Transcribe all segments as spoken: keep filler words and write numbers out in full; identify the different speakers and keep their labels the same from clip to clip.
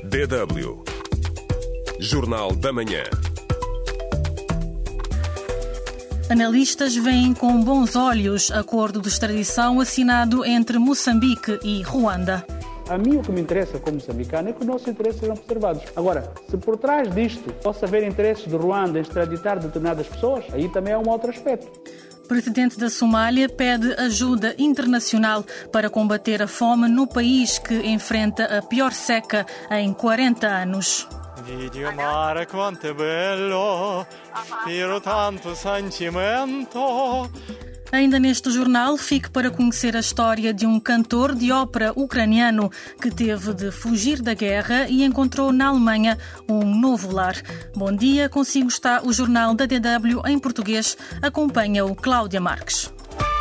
Speaker 1: D W Jornal da Manhã.
Speaker 2: Analistas veem com bons olhos acordo de extradição assinado entre Moçambique e Ruanda.
Speaker 3: A mim o que me interessa como moçambicano é que os nossos interesses sejam preservados. Agora, se por trás disto possa haver interesses de Ruanda em extraditar determinadas pessoas, aí também é um outro aspecto.
Speaker 2: O presidente da Somália pede ajuda internacional para combater a fome no país que enfrenta a pior seca em quarenta anos.
Speaker 4: Dio mare quanto bello, spiro tanto sentimento.
Speaker 2: Ainda neste jornal, fique para conhecer a história de um cantor de ópera ucraniano que teve de fugir da guerra e encontrou na Alemanha um novo lar. Bom dia, consigo está o jornal da D W em português. Acompanha-o Cláudia Marques.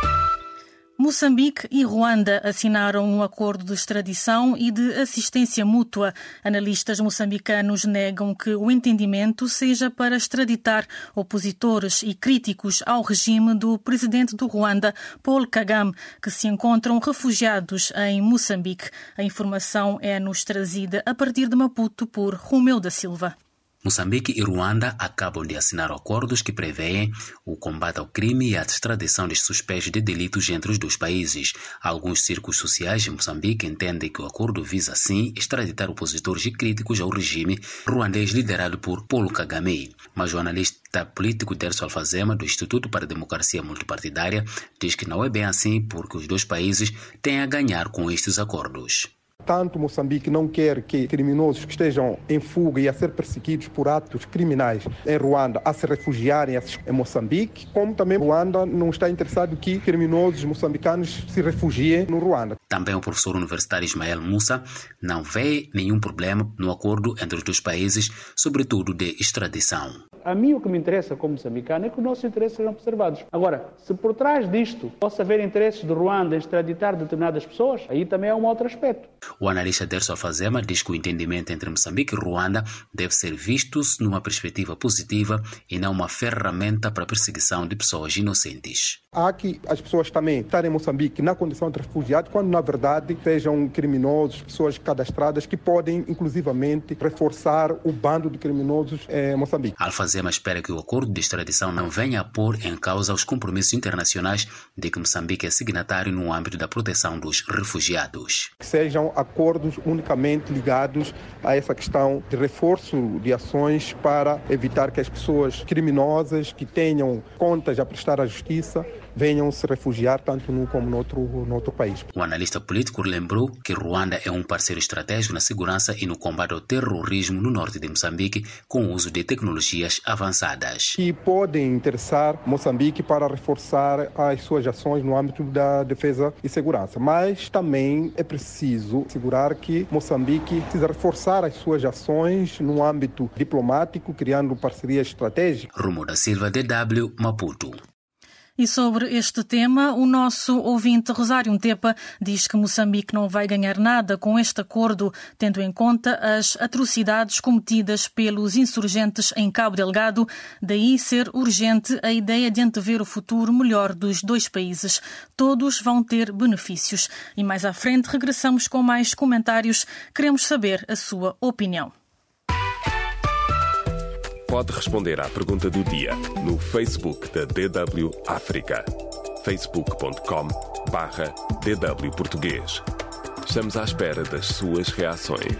Speaker 2: Moçambique e Ruanda assinaram um acordo de extradição e de assistência mútua. Analistas moçambicanos negam que o entendimento seja para extraditar opositores e críticos ao regime do presidente do Ruanda, Paul Kagame, que se encontram refugiados em Moçambique. A informação é-nos trazida a partir de Maputo por Romeu da Silva.
Speaker 5: Moçambique e Ruanda acabam de assinar acordos que prevêem o combate ao crime e a extradição de suspeitos de delitos entre os dois países. Alguns círculos sociais em Moçambique entendem que o acordo visa, sim, extraditar opositores e críticos ao regime ruandês liderado por Paul Kagame. Mas o analista político Derso Alfazema, do Instituto para a Democracia Multipartidária, diz que não é bem assim porque os dois países têm a ganhar com estes acordos.
Speaker 6: Tanto Moçambique não quer que criminosos que estejam em fuga e a ser perseguidos por atos criminais em Ruanda a se refugiarem em Moçambique, como também Ruanda não está interessado que criminosos moçambicanos se refugiem no Ruanda.
Speaker 5: Também o professor universitário Ismael Musa não vê nenhum problema no acordo entre os dois países, sobretudo de extradição.
Speaker 3: A mim o que me interessa como moçambicano é que os nossos interesses sejam preservados. Agora, se por trás disto possa haver interesses de Ruanda em extraditar determinadas pessoas, aí também é um outro aspecto.
Speaker 5: O analista Derso Alfazema diz que o entendimento entre Moçambique e Ruanda deve ser visto numa perspectiva positiva e não uma ferramenta para a perseguição de pessoas inocentes.
Speaker 6: Há que as pessoas também estarem em Moçambique na condição de refugiados, quando na verdade sejam criminosos, pessoas cadastradas que podem inclusivamente reforçar o bando de criminosos em Moçambique.
Speaker 5: Alfazema espera que o acordo de extradição não venha a pôr em causa os compromissos internacionais de que Moçambique é signatário no âmbito da proteção dos refugiados.
Speaker 6: Que sejam acordos unicamente ligados a essa questão de reforço de ações para evitar que as pessoas criminosas que tenham contas a prestar à justiça venham se refugiar tanto num como no outro, no outro país.
Speaker 5: O analista político lembrou que Ruanda é um parceiro estratégico na segurança e no combate ao terrorismo no norte de Moçambique com o uso de tecnologias avançadas.
Speaker 6: E podem interessar Moçambique para reforçar as suas ações no âmbito da defesa e segurança. Mas também é preciso assegurar que Moçambique precisa reforçar as suas ações no âmbito diplomático, criando parcerias estratégicas.
Speaker 5: Romeu da Silva, D W, Maputo.
Speaker 2: E sobre este tema, o nosso ouvinte Rosário Ntepa diz que Moçambique não vai ganhar nada com este acordo, tendo em conta as atrocidades cometidas pelos insurgentes em Cabo Delgado, daí ser urgente a ideia de antever o futuro melhor dos dois países. Todos vão ter benefícios. E mais à frente regressamos com mais comentários. Queremos saber a sua opinião.
Speaker 1: Pode responder à pergunta do dia no Facebook da D W África. facebook ponto com barra D W Português. Estamos à espera das suas reações.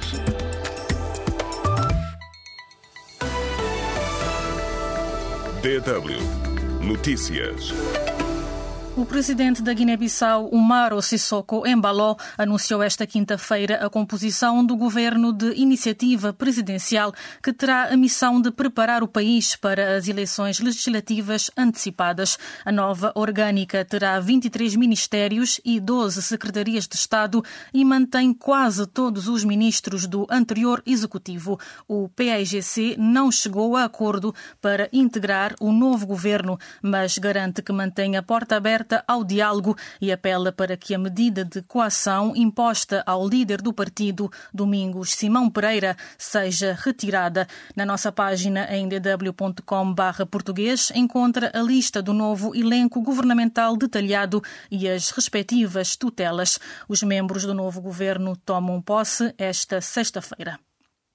Speaker 1: D W Notícias.
Speaker 2: O presidente da Guiné-Bissau, Umaro Sissoko Embalo, anunciou esta quinta-feira a composição do governo de iniciativa presidencial que terá a missão de preparar o país para as eleições legislativas antecipadas. A nova orgânica terá vinte e três ministérios e doze secretarias de Estado e mantém quase todos os ministros do anterior executivo. O P A I G C não chegou a acordo para integrar o novo governo, mas garante que mantém a porta aberta ao diálogo e apela para que a medida de coação imposta ao líder do partido, Domingos Simão Pereira, seja retirada. Na nossa página em d w ponto com barra português encontra a lista do novo elenco governamental detalhado e as respectivas tutelas. Os membros do novo governo tomam posse esta sexta-feira.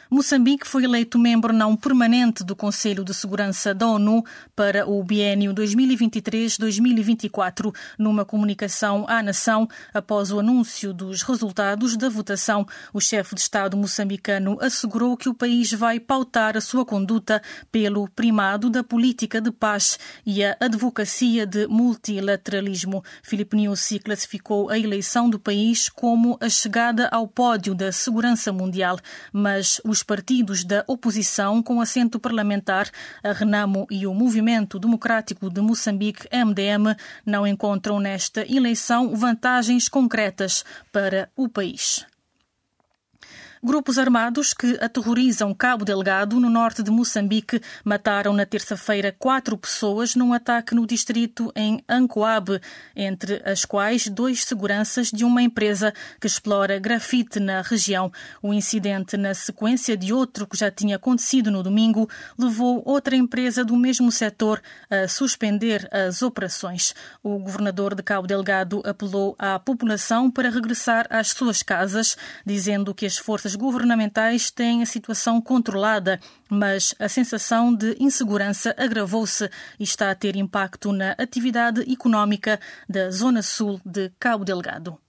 Speaker 2: Moçambique foi eleito membro não permanente do Conselho de Segurança da ONU para o biênio dois mil e vinte e três a dois mil e vinte e quatro. Numa comunicação à nação, após o anúncio dos resultados da votação, o chefe de Estado moçambicano assegurou que o país vai pautar a sua conduta pelo primado da política de paz e a advocacia de multilateralismo. Filipe Nyusi classificou a eleição do país como a chegada ao pódio da segurança mundial, mas os Os partidos da oposição com assento parlamentar, a Renamo e o Movimento Democrático de Moçambique, M D M, não encontram nesta eleição vantagens concretas para o país. Grupos armados que aterrorizam Cabo Delgado, no norte de Moçambique, mataram na terça-feira quatro pessoas num ataque no distrito em Ancoabe, entre as quais dois seguranças de uma empresa que explora grafite na região. O incidente, na sequência de outro que já tinha acontecido no domingo, levou outra empresa do mesmo setor a suspender as operações. O governador de Cabo Delgado apelou à população para regressar às suas casas, dizendo que as forças governamentais têm a situação controlada, mas a sensação de insegurança agravou-se e está a ter impacto na atividade económica da zona sul de Cabo Delgado.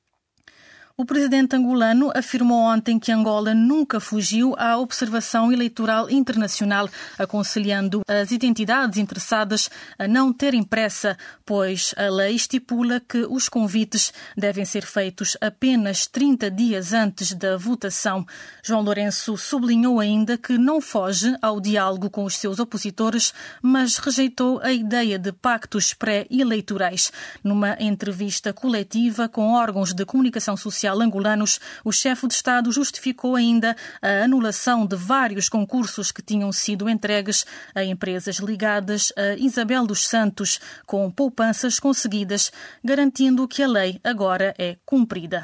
Speaker 2: O presidente angolano afirmou ontem que Angola nunca fugiu à observação eleitoral internacional, aconselhando as entidades interessadas a não terem pressa, pois a lei estipula que os convites devem ser feitos apenas trinta dias antes da votação. João Lourenço sublinhou ainda que não foge ao diálogo com os seus opositores, mas rejeitou a ideia de pactos pré-eleitorais. Numa entrevista coletiva com órgãos de comunicação social angolanos, o chefe de Estado justificou ainda a anulação de vários concursos que tinham sido entregues a empresas ligadas a Isabel dos Santos, com poupanças conseguidas, garantindo que a lei agora é cumprida.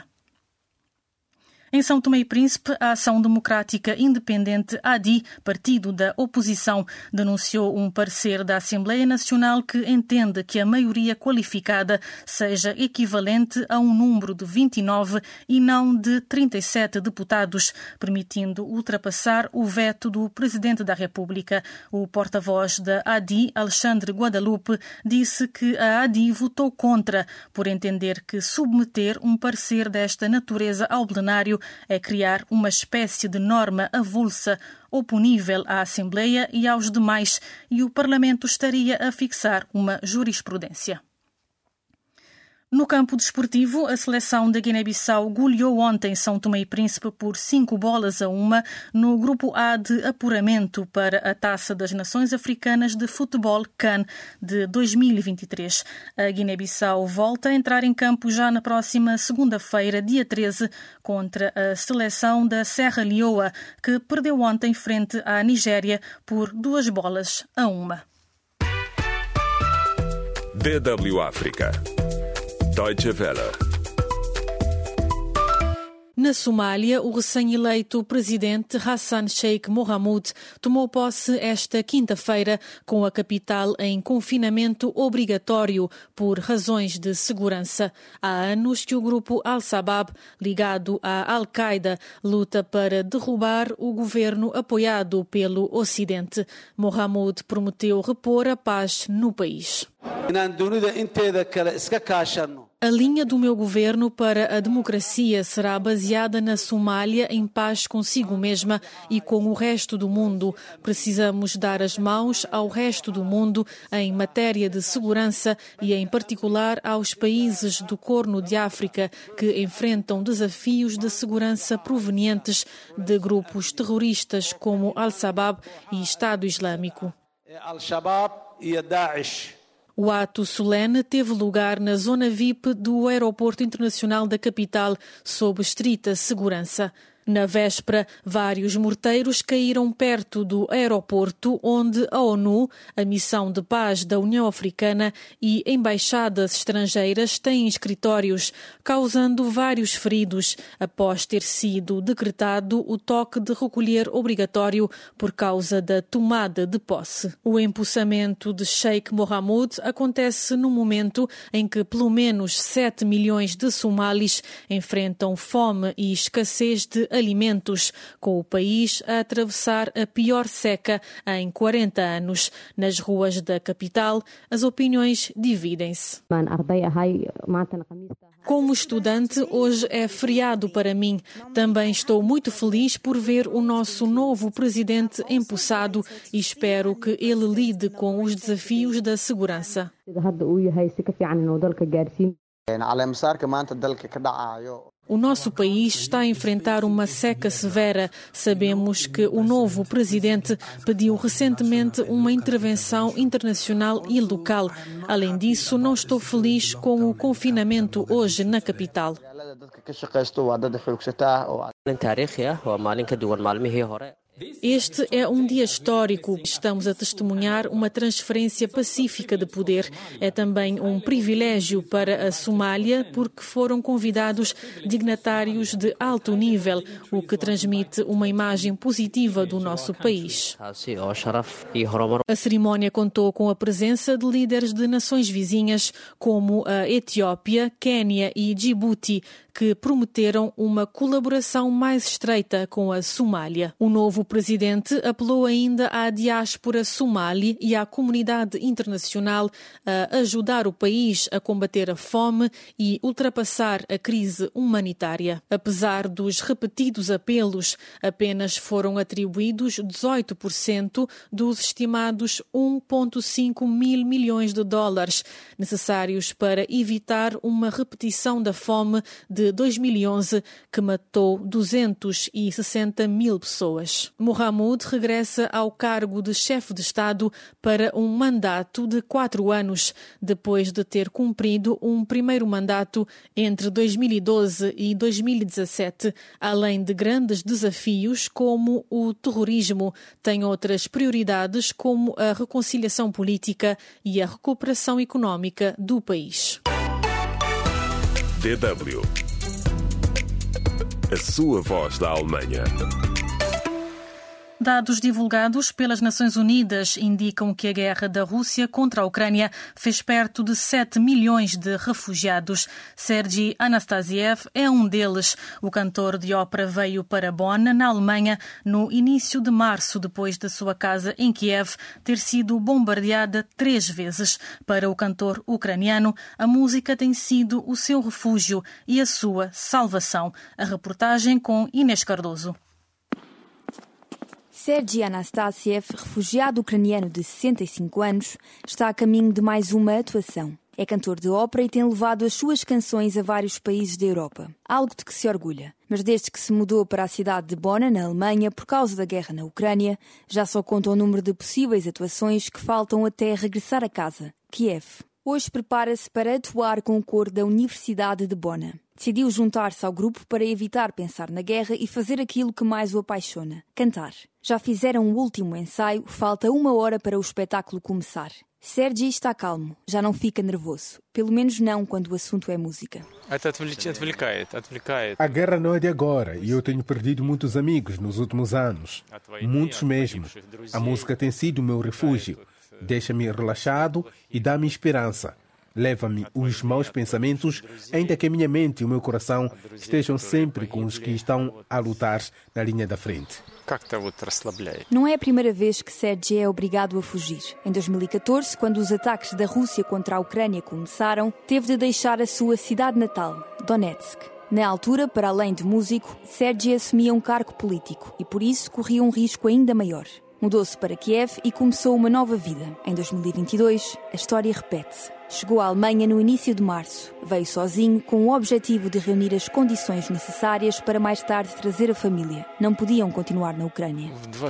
Speaker 2: Em São Tomé e Príncipe, a Ação Democrática Independente, A D I, partido da oposição, denunciou um parecer da Assembleia Nacional que entende que a maioria qualificada seja equivalente a um número de vinte e nove e não de trinta e sete deputados, permitindo ultrapassar o veto do Presidente da República. O porta-voz da A D I, Alexandre Guadalupe, disse que a A D I votou contra, por entender que submeter um parecer desta natureza ao plenário é criar uma espécie de norma avulsa oponível à Assembleia e aos demais, e o Parlamento estaria a fixar uma jurisprudência. No campo desportivo, a seleção da Guiné-Bissau goleou ontem São Tomé e Príncipe por cinco bolas a uma no grupo A de apuramento para a Taça das Nações Africanas de Futebol C A N de dois mil e vinte e três. A Guiné-Bissau volta a entrar em campo já na próxima segunda-feira, dia treze, contra a seleção da Serra Leoa, que perdeu ontem frente à Nigéria por duas bolas a uma.
Speaker 1: D W África. Deutsche Welle.
Speaker 2: Na Somália, o recém-eleito presidente Hassan Sheikh Mohamud tomou posse esta quinta-feira, com a capital em confinamento obrigatório por razões de segurança. Há anos que o grupo Al-Shabaab, ligado à Al-Qaeda, luta para derrubar o governo apoiado pelo Ocidente. Mohamud prometeu repor a paz no país. A linha do meu governo para a democracia será baseada na Somália em paz consigo mesma e com o resto do mundo. Precisamos dar as mãos ao resto do mundo em matéria de segurança e, em particular, aos países do Corno de África que enfrentam desafios de segurança provenientes de grupos terroristas como Al-Shabaab e Estado Islâmico.
Speaker 7: Al-Shabaab e Daesh.
Speaker 2: O ato solene teve lugar na zona V I P do Aeroporto Internacional da capital, sob estrita segurança. Na véspera, vários morteiros caíram perto do aeroporto, onde a ONU, a Missão de Paz da União Africana e embaixadas estrangeiras têm escritórios, causando vários feridos, após ter sido decretado o toque de recolher obrigatório por causa da tomada de posse. O empossamento de Sheikh Mohamud acontece no momento em que pelo menos sete milhões de somalis enfrentam fome e escassez de alimentos, com o país a atravessar a pior seca em quarenta anos. Nas ruas da capital, as opiniões dividem-se. Como estudante, hoje é feriado para mim. Também estou muito feliz por ver o nosso novo presidente empossado e espero que ele lide com os desafios da segurança. O nosso país está a enfrentar uma seca severa. Sabemos que o novo presidente pediu recentemente uma intervenção internacional e local. Além disso, não estou feliz com o confinamento hoje na capital. Este é um dia histórico. Estamos a testemunhar uma transferência pacífica de poder. É também um privilégio para a Somália, porque foram convidados dignatários de alto nível, o que transmite uma imagem positiva do nosso país. A cerimónia contou com a presença de líderes de nações vizinhas, como a Etiópia, Quênia e Djibouti, que prometeram uma colaboração mais estreita com a Somália. O novo presidente apelou ainda à diáspora somali e à comunidade internacional a ajudar o país a combater a fome e ultrapassar a crise humanitária. Apesar dos repetidos apelos, apenas foram atribuídos dezoito por cento dos estimados um vírgula cinco mil milhões de dólares necessários para evitar uma repetição da fome de dois mil e onze, que matou duzentos e sessenta mil pessoas. Mohamud regressa ao cargo de chefe de Estado para um mandato de quatro anos, depois de ter cumprido um primeiro mandato entre dois mil e doze e dois mil e dezassete. Além de grandes desafios como o terrorismo, tem outras prioridades como a reconciliação política e a recuperação económica do país.
Speaker 1: D W. A sua voz da Alemanha.
Speaker 2: Dados divulgados pelas Nações Unidas indicam que a guerra da Rússia contra a Ucrânia fez perto de sete milhões de refugiados. Sergei Anastasiev é um deles. O cantor de ópera veio para Bonn, na Alemanha, no início de março, depois da sua casa em Kiev ter sido bombardeada três vezes. Para o cantor ucraniano, a música tem sido o seu refúgio e a sua salvação. A reportagem com Inês Cardoso.
Speaker 8: Sergei Anastasiev, refugiado ucraniano de sessenta e cinco anos, está a caminho de mais uma atuação. É cantor de ópera e tem levado as suas canções a vários países da Europa, algo de que se orgulha. Mas desde que se mudou para a cidade de Bonn, na Alemanha, por causa da guerra na Ucrânia, já só conta o número de possíveis atuações que faltam até regressar a casa, Kiev. Hoje prepara-se para atuar com o coro da Universidade de Bonn. Decidiu juntar-se ao grupo para evitar pensar na guerra e fazer aquilo que mais o apaixona, cantar. Já fizeram o último ensaio, falta uma hora para o espetáculo começar. Sergei está calmo, já não fica nervoso. Pelo menos não quando o assunto é música.
Speaker 9: A guerra não é de agora e eu tenho perdido muitos amigos nos últimos anos. Muitos mesmo. A música tem sido o meu refúgio. Deixa-me relaxado e dá-me esperança. Leva-me os maus pensamentos, ainda que a minha mente e o meu coração estejam sempre com os que estão a lutar na linha da frente.
Speaker 8: Não é a primeira vez que Sergei é obrigado a fugir. Em dois mil e catorze, quando os ataques da Rússia contra a Ucrânia começaram, teve de deixar a sua cidade natal, Donetsk. Na altura, para além de músico, Sergei assumia um cargo político e por isso corria um risco ainda maior. Mudou-se para Kiev e começou uma nova vida. Em dois mil e vinte e dois, a história repete-se. Chegou à Alemanha no início de março. Veio sozinho com o objetivo de reunir as condições necessárias para mais tarde trazer a família. Não podiam continuar na Ucrânia.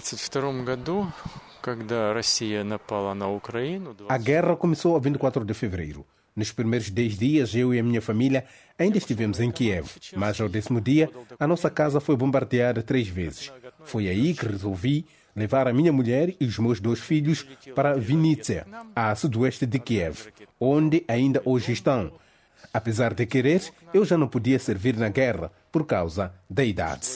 Speaker 9: A guerra começou a vinte e quatro de fevereiro. Nos primeiros dez dias, eu e a minha família ainda estivemos em Kiev. Mas ao décimo dia, a nossa casa foi bombardeada três vezes. Foi aí que resolvi levar a minha mulher e os meus dois filhos para Vinnytsia, a sudoeste de Kiev, onde ainda hoje estão. Apesar de querer, Eu já não podia servir na guerra por causa da idade.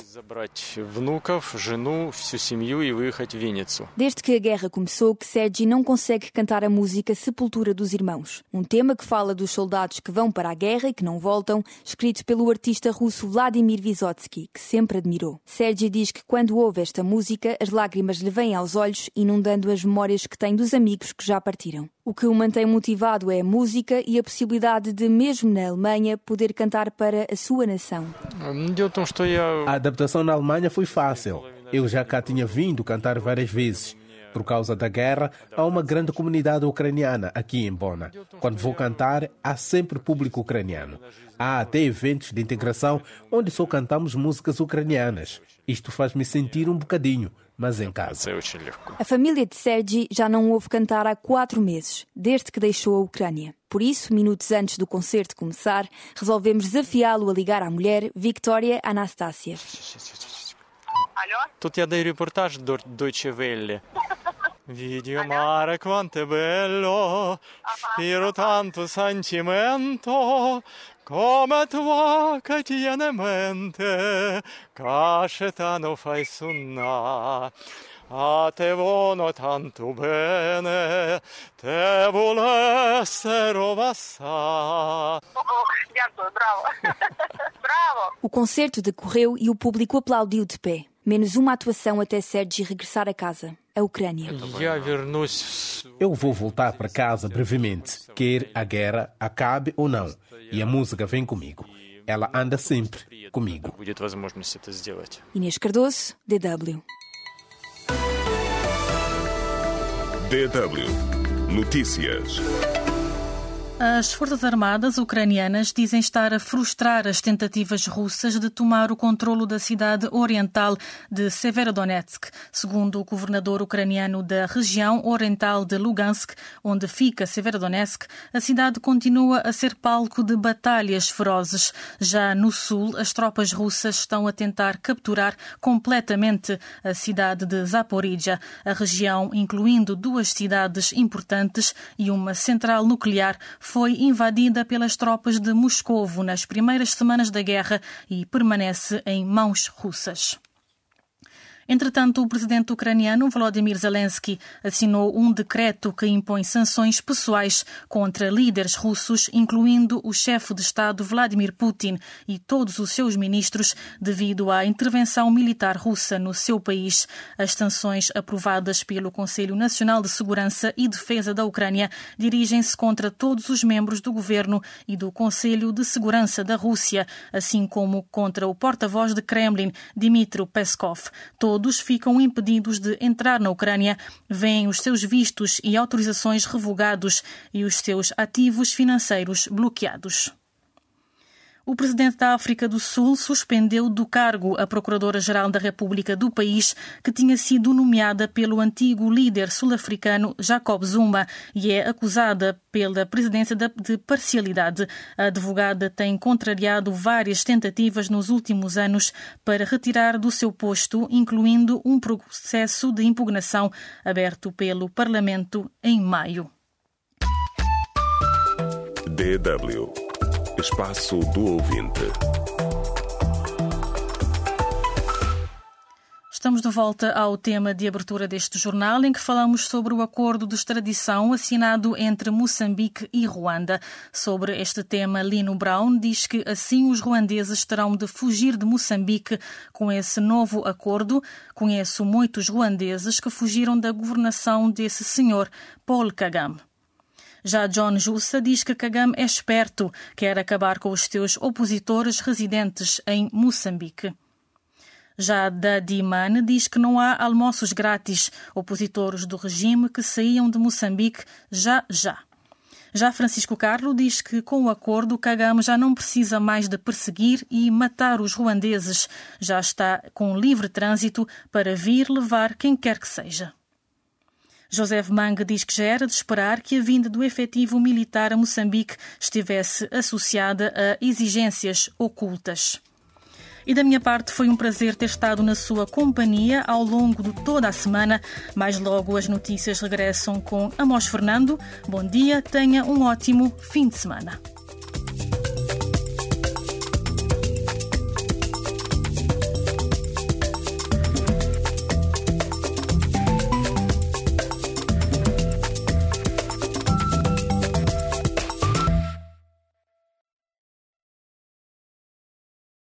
Speaker 8: Desde que a guerra começou, que Sergi não consegue cantar a música Sepultura dos Irmãos, um tema que fala dos soldados que vão para a guerra e que não voltam, escrito pelo artista russo Vladimir Vysotsky, que sempre admirou. Sergi diz que quando ouve esta música, as lágrimas lhe vêm aos olhos, inundando as memórias que tem dos amigos que já partiram. O que o mantém motivado é a música e a possibilidade de, mesmo na Alemanha, poder cantar para a sua nação.
Speaker 9: A adaptação na Alemanha foi fácil. Eu já cá tinha vindo cantar várias vezes. Por causa da guerra, há uma grande comunidade ucraniana aqui em Bona. Quando vou cantar, há sempre público ucraniano. Há até eventos de integração onde só cantamos músicas ucranianas. Isto faz-me sentir um bocadinho, mas em casa.
Speaker 8: A família de Sergi já não ouve cantar há quatro meses, desde que deixou a Ucrânia. Por isso, minutos antes do concerto começar, resolvemos desafiá-lo a ligar à mulher Victoria Anastácia.
Speaker 4: Тут я даю репортаж Deutsche Welle. Video mare quanto bello, spiro tanto sentimento, come tua che tiene mente, casceta no fai sunna. A te vono tanto bene, te volessero basta.
Speaker 8: O concerto decorreu e o público aplaudiu de pé. Menos uma atuação até Sergi regressar a casa, a Ucrânia.
Speaker 9: Eu vou voltar para casa brevemente, quer a guerra acabe ou não. E a música vem comigo. Ela anda sempre comigo.
Speaker 8: Inês Cardoso, D W.
Speaker 1: D W Notícias.
Speaker 2: As Forças Armadas ucranianas dizem estar a frustrar as tentativas russas de tomar o controlo da cidade oriental de Severodonetsk. Segundo o governador ucraniano da região oriental de Lugansk, onde fica Severodonetsk, a cidade continua a ser palco de batalhas ferozes. Já no sul, as tropas russas estão a tentar capturar completamente a cidade de Zaporizhia. A região, incluindo duas cidades importantes e uma central nuclear, foi invadida pelas tropas de Moscovo nas primeiras semanas da guerra e permanece em mãos russas. Entretanto, o presidente ucraniano Volodymyr Zelensky assinou um decreto que impõe sanções pessoais contra líderes russos, incluindo o chefe de Estado Vladimir Putin e todos os seus ministros, devido à intervenção militar russa no seu país. As sanções aprovadas pelo Conselho Nacional de Segurança e Defesa da Ucrânia dirigem-se contra todos os membros do governo e do Conselho de Segurança da Rússia, assim como contra o porta-voz de Kremlin, Dmitry Peskov. Todos Todos ficam impedidos de entrar na Ucrânia, vêm os seus vistos e autorizações revogados e os seus ativos financeiros bloqueados. O presidente da África do Sul suspendeu do cargo a Procuradora-Geral da República do país, que tinha sido nomeada pelo antigo líder sul-africano Jacob Zuma e é acusada pela presidência de parcialidade. A advogada tem contrariado várias tentativas nos últimos anos para retirar do seu posto, incluindo um processo de impugnação aberto pelo Parlamento em maio.
Speaker 1: D W Espaço do Ouvinte.
Speaker 2: Estamos de volta ao tema de abertura deste jornal, em que falamos sobre o acordo de extradição assinado entre Moçambique e Ruanda. Sobre este tema, Lino Brown diz que assim os ruandeses terão de fugir de Moçambique com esse novo acordo. Conheço muitos ruandeses que fugiram da governação desse senhor, Paul Kagame. Já John Jussa diz que Kagame é esperto, quer acabar com os seus opositores residentes em Moçambique. Já Dadi Man diz que não há almoços grátis, opositores do regime que saíam de Moçambique já já. Já Francisco Carlo diz que com o acordo Kagame já não precisa mais de perseguir e matar os ruandeses, já está com livre trânsito para vir levar quem quer que seja. José Mang diz que já era de esperar que a vinda do efetivo militar a Moçambique estivesse associada a exigências ocultas. E da minha parte foi um prazer ter estado na sua companhia ao longo de toda a semana. Mais logo as notícias regressam com Amós Fernando. Bom dia, tenha um ótimo fim de semana.